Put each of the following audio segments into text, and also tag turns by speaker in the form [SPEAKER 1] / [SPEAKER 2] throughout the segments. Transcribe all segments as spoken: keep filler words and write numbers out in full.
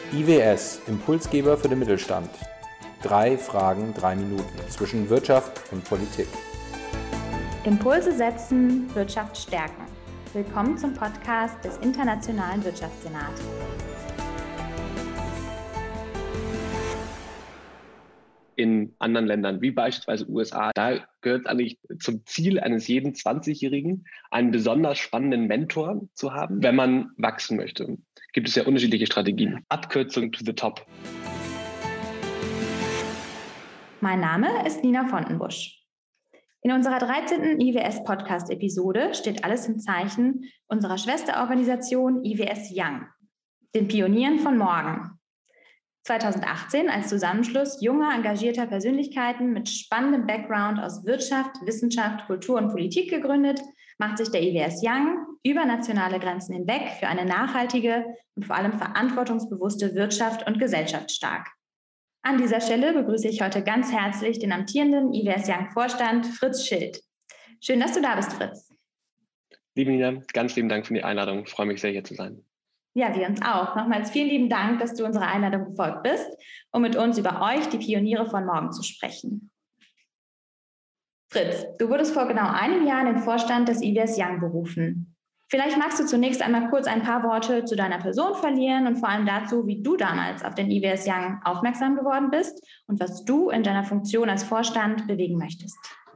[SPEAKER 1] I W S, Impulsgeber für den Mittelstand. Drei Fragen, drei Minuten zwischen Wirtschaft und Politik.
[SPEAKER 2] Impulse setzen, Wirtschaft stärken. Willkommen zum Podcast des Internationalen Wirtschaftssenats.
[SPEAKER 3] In anderen Ländern, wie beispielsweise U S A, da gehört es eigentlich zum Ziel eines jeden zwanzigjährigen, einen besonders spannenden Mentor zu haben, wenn man wachsen möchte. Gibt es ja unterschiedliche Strategien. Abkürzung to the top.
[SPEAKER 2] Mein Name ist Nina Fontenbusch. In unserer dreizehnten I W S-Podcast-Episode steht alles im Zeichen unserer Schwesterorganisation I W S Young, den Pionieren von morgen. zweitausendachtzehn als Zusammenschluss junger, engagierter Persönlichkeiten mit spannendem Background aus Wirtschaft, Wissenschaft, Kultur und Politik gegründet, macht sich der I W S Young über nationale Grenzen hinweg für eine nachhaltige und vor allem verantwortungsbewusste Wirtschaft und Gesellschaft stark. An dieser Stelle begrüße ich heute ganz herzlich den amtierenden I W S Young-Vorstand Fritz Schild. Schön, dass du da bist, Fritz.
[SPEAKER 3] Liebe Nina, ganz lieben Dank für die Einladung. Ich freue mich sehr, hier zu sein.
[SPEAKER 2] Ja, wir uns auch. Nochmals vielen lieben Dank, dass du unserer Einladung gefolgt bist, um mit uns über euch, die Pioniere von morgen, zu sprechen. Fritz, du wurdest vor genau einem Jahr in den Vorstand des I W S Young berufen. Vielleicht magst du zunächst einmal kurz ein paar Worte zu deiner Person verlieren und vor allem dazu, wie du damals auf den I W S Young aufmerksam geworden bist und was du in deiner Funktion als Vorstand bewegen möchtest.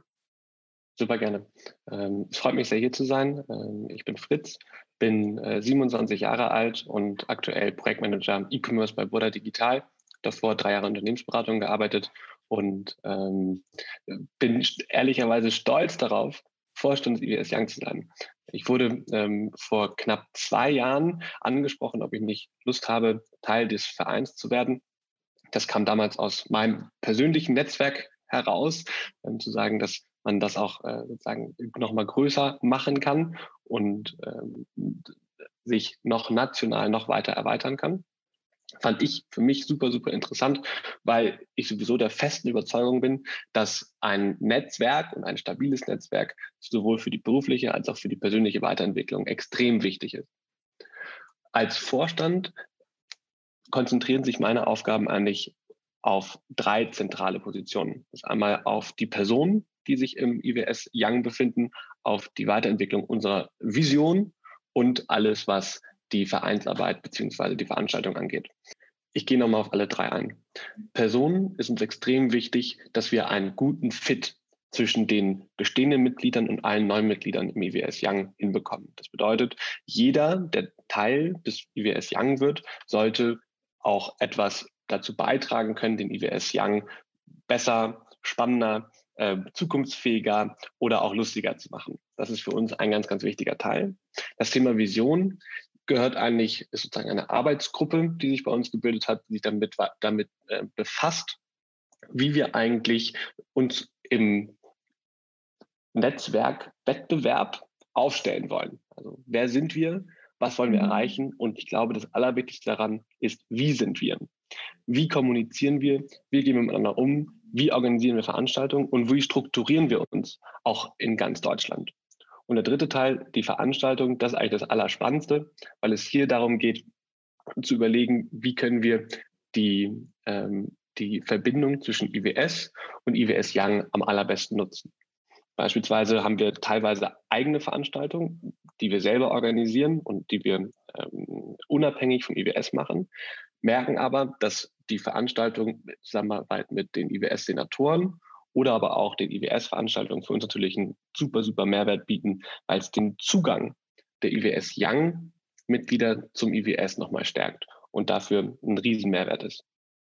[SPEAKER 3] Super gerne. Es freut mich sehr, hier zu sein. Ich bin Fritz, bin siebenundzwanzig Jahre alt und aktuell Projektmanager E-Commerce bei Burda Digital. Davor drei Jahre Unternehmensberatung gearbeitet und ähm, bin ehrlicherweise stolz darauf, Vorstand des I W S Young zu sein. Ich wurde ähm, vor knapp zwei Jahren angesprochen, ob ich nicht Lust habe, Teil des Vereins zu werden. Das kam damals aus meinem persönlichen Netzwerk heraus, ähm, zu sagen, dass man das auch äh, sozusagen noch mal größer machen kann und ähm, sich noch national noch weiter erweitern kann. Fand ich für mich super, super interessant, weil ich sowieso der festen Überzeugung bin, dass ein Netzwerk und ein stabiles Netzwerk sowohl für die berufliche als auch für die persönliche Weiterentwicklung extrem wichtig ist. Als Vorstand konzentrieren sich meine Aufgaben eigentlich auf drei zentrale Positionen. Das ist einmal auf die Personen, die sich im I W S Young befinden, auf die Weiterentwicklung unserer Vision und alles, was die Vereinsarbeit bzw. die Veranstaltung angeht. Ich gehe nochmal auf alle drei ein. Personen ist uns extrem wichtig, dass wir einen guten Fit zwischen den bestehenden Mitgliedern und allen neuen Mitgliedern im I W S Young hinbekommen. Das bedeutet, jeder, der Teil des I W S Young wird, sollte auch etwas dazu beitragen können, den I W S Young besser, spannender, äh, zukunftsfähiger oder auch lustiger zu machen. Das ist für uns ein ganz, ganz wichtiger Teil. Das Thema Vision gehört eigentlich, ist sozusagen eine Arbeitsgruppe, die sich bei uns gebildet hat, die sich damit, damit äh, befasst, wie wir eigentlich uns im Netzwerkwettbewerb aufstellen wollen. Also wer sind wir, was wollen wir erreichen? Und ich glaube, das Allerwichtigste daran ist, wie sind wir? Wie kommunizieren wir? Wie gehen wir miteinander um? Wie organisieren wir Veranstaltungen? Und wie strukturieren wir uns auch in ganz Deutschland? Und der dritte Teil, die Veranstaltung, das ist eigentlich das Allerspannendste, weil es hier darum geht, zu überlegen, wie können wir die, ähm, die Verbindung zwischen I W S und I W S Young am allerbesten nutzen. Beispielsweise haben wir teilweise eigene Veranstaltungen, die wir selber organisieren und die wir ähm, unabhängig vom I W S machen, merken aber, dass die Veranstaltung in Zusammenarbeit mit den I W S-Senatoren oder aber auch den I W S-Veranstaltungen für uns natürlich einen super, super Mehrwert bieten, weil es den Zugang der I W S Young-Mitglieder zum I W S nochmal stärkt und dafür ein riesen Mehrwert ist.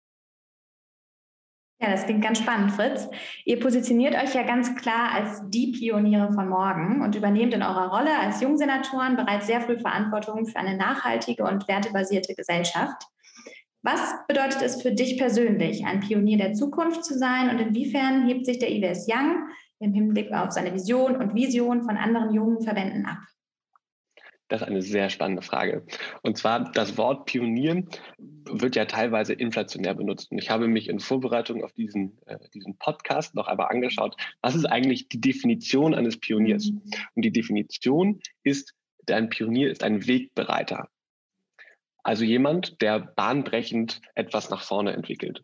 [SPEAKER 2] Ja, das klingt ganz spannend, Fritz. Ihr positioniert euch ja ganz klar als die Pioniere von morgen und übernehmt in eurer Rolle als Jungsenatoren bereits sehr früh Verantwortung für eine nachhaltige und wertebasierte Gesellschaft. Was bedeutet es für dich persönlich, ein Pionier der Zukunft zu sein und inwiefern hebt sich der I W S Young im Hinblick auf seine Vision und Vision von anderen jungen Verbänden ab?
[SPEAKER 3] Das ist eine sehr spannende Frage. Und zwar, das Wort Pionieren wird ja teilweise inflationär benutzt. Und ich habe mich in Vorbereitung auf diesen, äh, diesen Podcast noch einmal angeschaut, was ist eigentlich die Definition eines Pioniers? Und die Definition ist, ein Pionier ist ein Wegbereiter. Also jemand, der bahnbrechend etwas nach vorne entwickelt.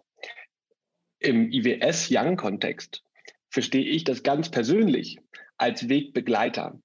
[SPEAKER 3] Im I W S-Young-Kontext verstehe ich das ganz persönlich als Wegbegleiter.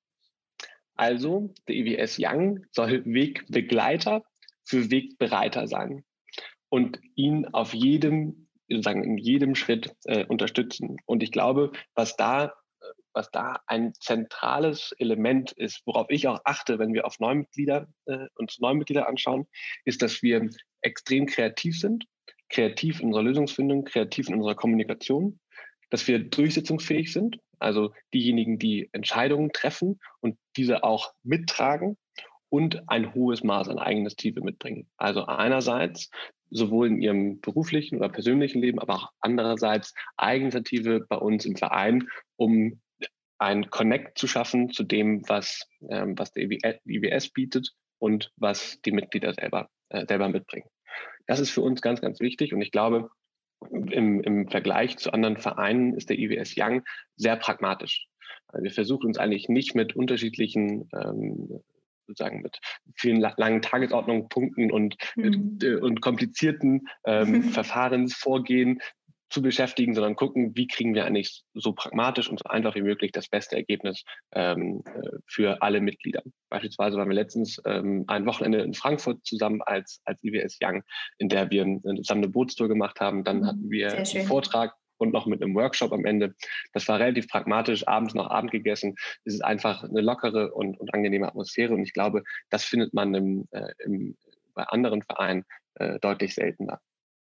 [SPEAKER 3] Also der I W S Young soll Wegbegleiter für Wegbereiter sein und ihn auf jedem, sozusagen in jedem Schritt äh, unterstützen. Und ich glaube, was da, was da ein zentrales Element ist, worauf ich auch achte, wenn wir auf Neumitglieder, äh, uns Neumitglieder anschauen, ist, dass wir extrem kreativ sind, kreativ in unserer Lösungsfindung, kreativ in unserer Kommunikation, dass wir durchsetzungsfähig sind, also diejenigen, die Entscheidungen treffen und diese auch mittragen und ein hohes Maß an Eigeninitiative mitbringen. Also einerseits sowohl in ihrem beruflichen oder persönlichen Leben, aber auch andererseits Eigeninitiative bei uns im Verein, um ein Connect zu schaffen zu dem, was, ähm, was der I W S bietet und was die Mitglieder selber, äh, selber mitbringen. Das ist für uns ganz, ganz wichtig und ich glaube, Im, Im Vergleich zu anderen Vereinen ist der I W S Young sehr pragmatisch. Also wir versuchen uns eigentlich nicht mit unterschiedlichen, ähm, sozusagen mit vielen langen Tagesordnungen, Punkten und, mhm. äh, und komplizierten ähm, Verfahrensvorgehen zu beschäftigen, sondern gucken, wie kriegen wir eigentlich so pragmatisch und so einfach wie möglich das beste Ergebnis ähm, für alle Mitglieder. Beispielsweise waren wir letztens ähm, ein Wochenende in Frankfurt zusammen als, als I W S Young, in der wir zusammen eine Bootstour gemacht haben. Dann hatten wir einen Vortrag und noch mit einem Workshop am Ende. Das war relativ pragmatisch, abends noch Abend gegessen. Es ist einfach eine lockere und, und angenehme Atmosphäre und ich glaube, das findet man im, äh, im, bei anderen Vereinen äh, deutlich seltener.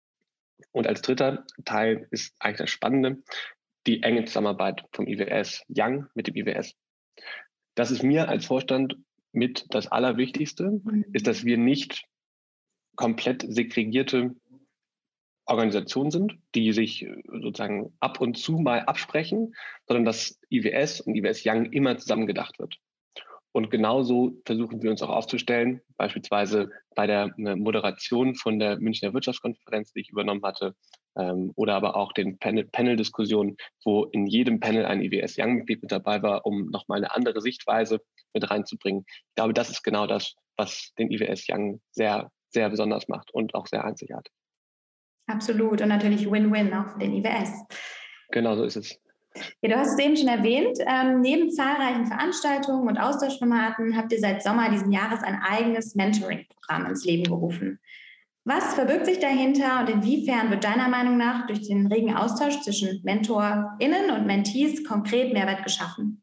[SPEAKER 3] Und als dritter Teil ist eigentlich das Spannende, die enge Zusammenarbeit vom I W S Young mit dem I W S. Das ist mir als Vorstand mit das Allerwichtigste, mhm. ist, dass wir nicht komplett segregierte Organisationen sind, die sich sozusagen ab und zu mal absprechen, sondern dass I W S und I W S Young immer zusammen gedacht wird. Und genauso versuchen wir uns auch aufzustellen, beispielsweise bei der Moderation von der Münchner Wirtschaftskonferenz, die ich übernommen hatte, ähm, oder aber auch den Panel- Panel-Diskussionen, wo in jedem Panel ein I W S Young-Mitglied mit dabei war, um nochmal eine andere Sichtweise mit reinzubringen. Ich glaube, das ist genau das, was den I W S Young sehr, sehr besonders macht und auch sehr einzigartig.
[SPEAKER 2] Absolut und natürlich Win-Win auch für den I W S.
[SPEAKER 3] Genau so ist es.
[SPEAKER 2] Ja, du hast es eben schon erwähnt, ähm, neben zahlreichen Veranstaltungen und Austauschformaten habt ihr seit Sommer diesen Jahres ein eigenes Mentoring-Programm ins Leben gerufen. Was verbirgt sich dahinter und inwiefern wird deiner Meinung nach durch den regen Austausch zwischen MentorInnen und Mentees konkret Mehrwert geschaffen?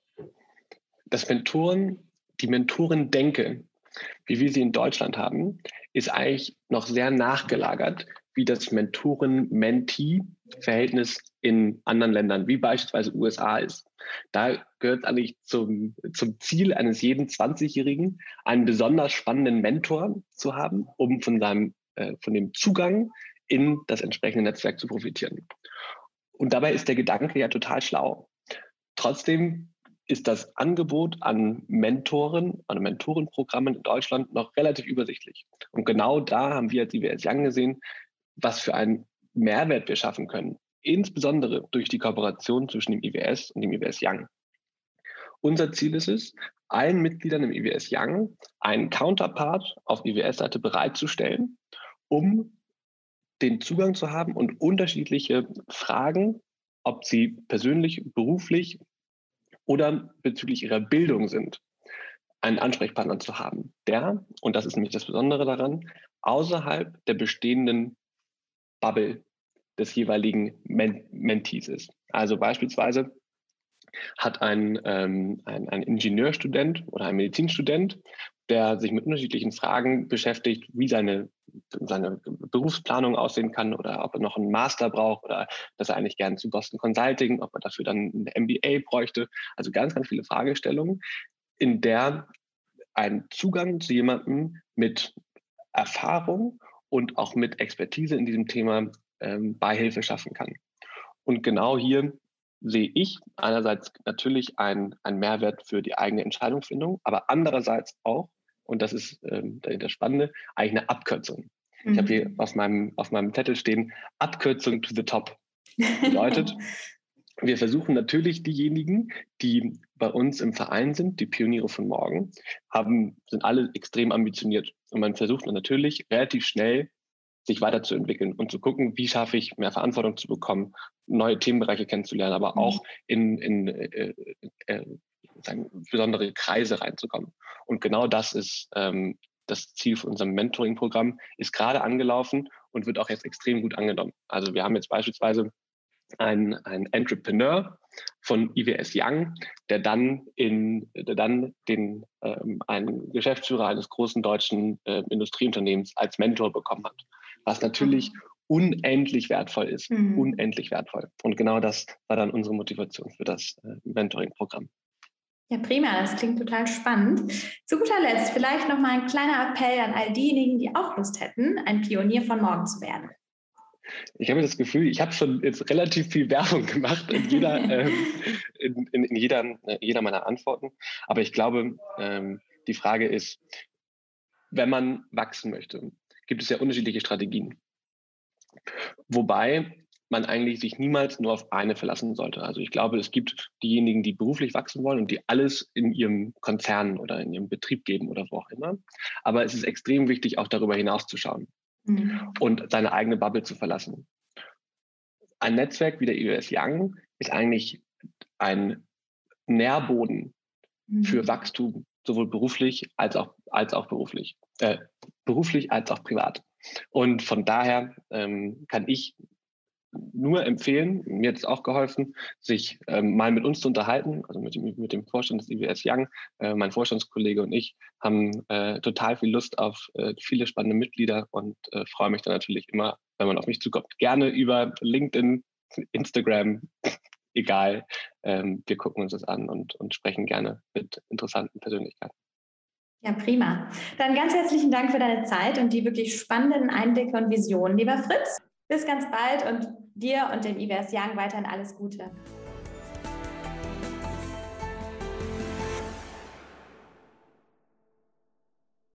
[SPEAKER 3] Das Mentoren, die Mentorendenke, wie wir sie in Deutschland haben, ist eigentlich noch sehr nachgelagert, wie das Mentoren-Mentee-Verhältnis in anderen Ländern, wie beispielsweise U S A ist. Da gehört eigentlich zum, zum Ziel eines jeden zwanzigjährigen, einen besonders spannenden Mentor zu haben, um von, seinem, äh, von dem Zugang in das entsprechende Netzwerk zu profitieren. Und dabei ist der Gedanke ja total schlau. Trotzdem ist das Angebot an Mentoren, an Mentorenprogrammen in Deutschland noch relativ übersichtlich. Und genau da haben wir als I W S Young gesehen, was für einen Mehrwert wir schaffen können, insbesondere durch die Kooperation zwischen dem I W S und dem I W S Young. Unser Ziel ist es, allen Mitgliedern im I W S Young einen Counterpart auf I W S-Seite bereitzustellen, um den Zugang zu haben und unterschiedliche Fragen, ob sie persönlich, beruflich oder bezüglich ihrer Bildung sind, einen Ansprechpartner zu haben, der, und das ist nämlich das Besondere daran, außerhalb der bestehenden Bubble des jeweiligen Men- Mentees ist. Also beispielsweise hat ein, ähm, ein, ein Ingenieurstudent oder ein Medizinstudent, der sich mit unterschiedlichen Fragen beschäftigt, wie seine, seine Berufsplanung aussehen kann oder ob er noch einen Master braucht oder dass er eigentlich gerne zu Boston Consulting, ob er dafür dann ein M B A bräuchte. Also ganz, ganz viele Fragestellungen, in der ein Zugang zu jemandem mit Erfahrung und auch mit Expertise in diesem Thema ähm, Beihilfe schaffen kann. Und genau hier sehe ich einerseits natürlich einen Mehrwert für die eigene Entscheidungsfindung, aber andererseits auch, und das ist ähm, das Spannende, eigentlich eine Abkürzung. Mhm. Ich habe hier auf meinem, auf meinem Zettel stehen, Abkürzung to the top. Bedeutet, wir versuchen natürlich diejenigen, die bei uns im Verein sind, die Pioniere von morgen, haben, sind alle extrem ambitioniert Und man versucht dann natürlich relativ schnell, sich weiterzuentwickeln und zu gucken, wie schaffe ich, mehr Verantwortung zu bekommen, neue Themenbereiche kennenzulernen, aber auch in, in äh, äh, sagen, besondere Kreise reinzukommen. Und genau das ist ähm, das Ziel von unserem Mentoring-Programm, ist gerade angelaufen und wird auch jetzt extrem gut angenommen. Also wir haben jetzt beispielsweise einen, einen Entrepreneur von I W S Young, der dann, in, der dann den, ähm, einen Geschäftsführer eines großen deutschen äh, Industrieunternehmens als Mentor bekommen hat, was natürlich unendlich wertvoll ist, mhm. unendlich wertvoll. Und genau das war dann unsere Motivation für das äh, Mentoring-Programm.
[SPEAKER 2] Ja, prima, das klingt total spannend. Zu guter Letzt vielleicht noch mal ein kleiner Appell an all diejenigen, die auch Lust hätten, ein Pionier von morgen zu werden.
[SPEAKER 3] Ich habe das Gefühl, ich habe schon jetzt relativ viel Werbung gemacht in jeder, ähm, in, in, in jeder, äh, jeder meiner Antworten. Aber ich glaube, ähm, die Frage ist, wenn man wachsen möchte, gibt es ja unterschiedliche Strategien. Wobei man eigentlich sich niemals nur auf eine verlassen sollte. Also ich glaube, es gibt diejenigen, die beruflich wachsen wollen und die alles in ihrem Konzern oder in ihrem Betrieb geben oder wo auch immer. Aber es ist extrem wichtig, auch darüber hinaus zu schauen mhm. und seine eigene Bubble zu verlassen. Ein Netzwerk wie der I W S Young ist eigentlich ein Nährboden mhm. für Wachstum, sowohl beruflich als auch, als auch beruflich, äh, beruflich als auch privat. Und von daher ähm, kann ich nur empfehlen, mir hat es auch geholfen, sich ähm, mal mit uns zu unterhalten, also mit dem, mit dem Vorstand des I W S Young. Äh, mein Vorstandskollege und ich haben äh, total viel Lust auf äh, viele spannende Mitglieder und äh, freue mich dann natürlich immer, wenn man auf mich zukommt. Gerne über LinkedIn, Instagram, egal. Ähm, wir gucken uns das an und, und sprechen gerne mit interessanten Persönlichkeiten.
[SPEAKER 2] Ja, prima. Dann ganz herzlichen Dank für deine Zeit und die wirklich spannenden Einblicke und Visionen, lieber Fritz. Bis ganz bald und dir und dem I W S Young weiterhin alles Gute.